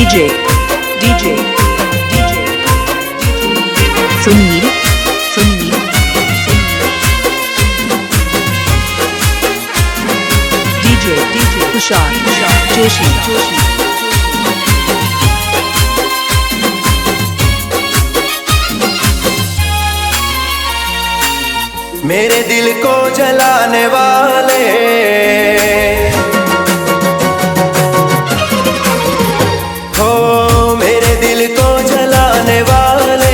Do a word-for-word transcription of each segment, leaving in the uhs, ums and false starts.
DJ DJ DJ Sunil Sunil DJ DJ Tushar Joshi Joshi मेरे दिल को जलाने वाले हो, मेरे दिल को जलाने वाले,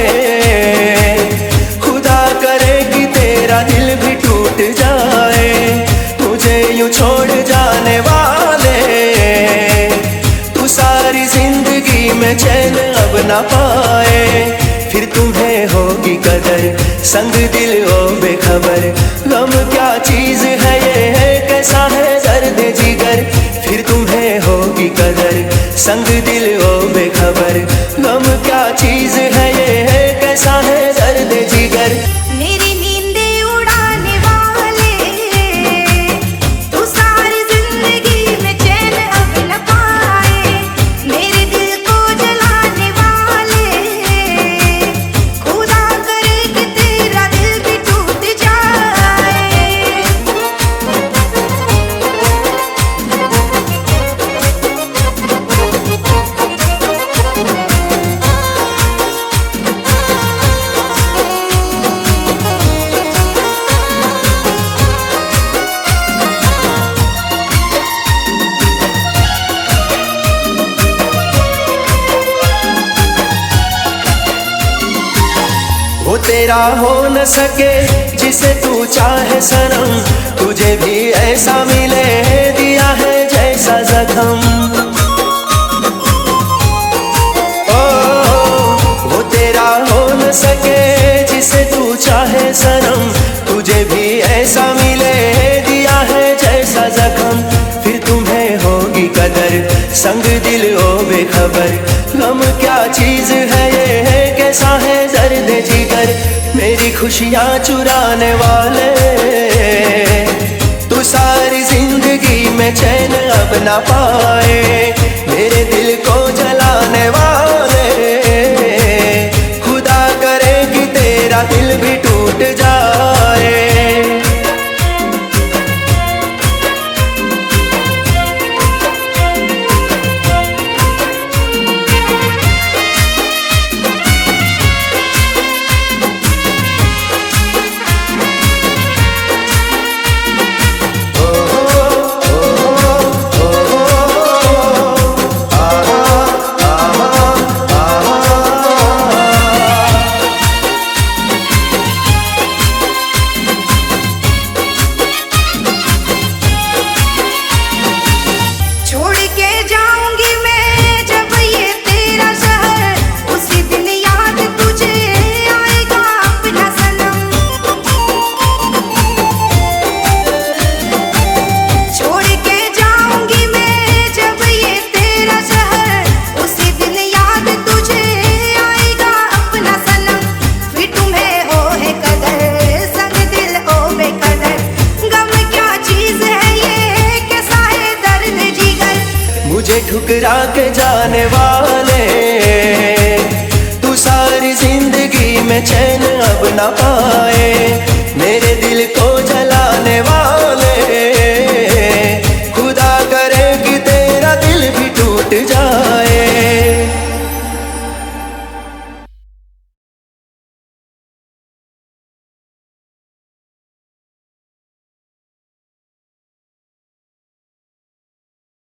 खुदा करे कि तेरा दिल भी टूट जाए, मुझे यूं छोड़ जाने वाले, तू सारी जिंदगी में चैन अब ना पाए, फिर तुम्हें होगी कदर संग दिल ओ बेखबर। गम क्या चीज है ये है, कैसा है दर्द जिगर, फिर तुम्हें होगी कदर संग दिल ओ बेखबर। गम क्या चीज है ये है, कैसा है दर्द जिगर। मेरी नींदे उड़ाने वाले, तू सारी जिंदगी में चैन अब न पाए, मेरे दिल को जलाने वाले, खुदा करे कि तेरा दिल भी टूट जाए। वो तेरा हो न सके जिसे तू चाहे सनम, तुझे भी ऐसा मिले दिया है जैसा जख्म। ओ, वो तेरा हो न सके जिसे तू चाहे सनम, तुझे भी ऐसा मिले दिया है जैसा जख्म, फिर तुम्हें होगी कदर संग दिल ओ बेखबर। गम क्या चीज है ये है, कैसा है दर्द जिगर, मेरी खुशियाँ चुराने वाले, तू सारी जिंदगी में चैन अब ना पाए, मेरे दिल को जलाने वाले, खुदा करे कि तेरा दिल भी टूट जाए। छोड़ के जाऊंगी मैं जब ये तेरा शहर, उसी दिन याद तुझे आएगा अपना सनम। छोड़ के जाऊंगी मैं जब ये तेरा शहर, उसी दिन याद तुझे आएगा अपना सनम, फिर तुम्हें हो है कदर संग दिल ओ बेकदर। गम क्या चीज है ये, कैसा है दर्द जिगर, मुझे ठुकरा के जाने वाले, तू सारी जिंदगी में चैन अब ना पाए, मेरे दिल को जलाने वाले, खुदा करे कि तेरा दिल भी टूट जाए।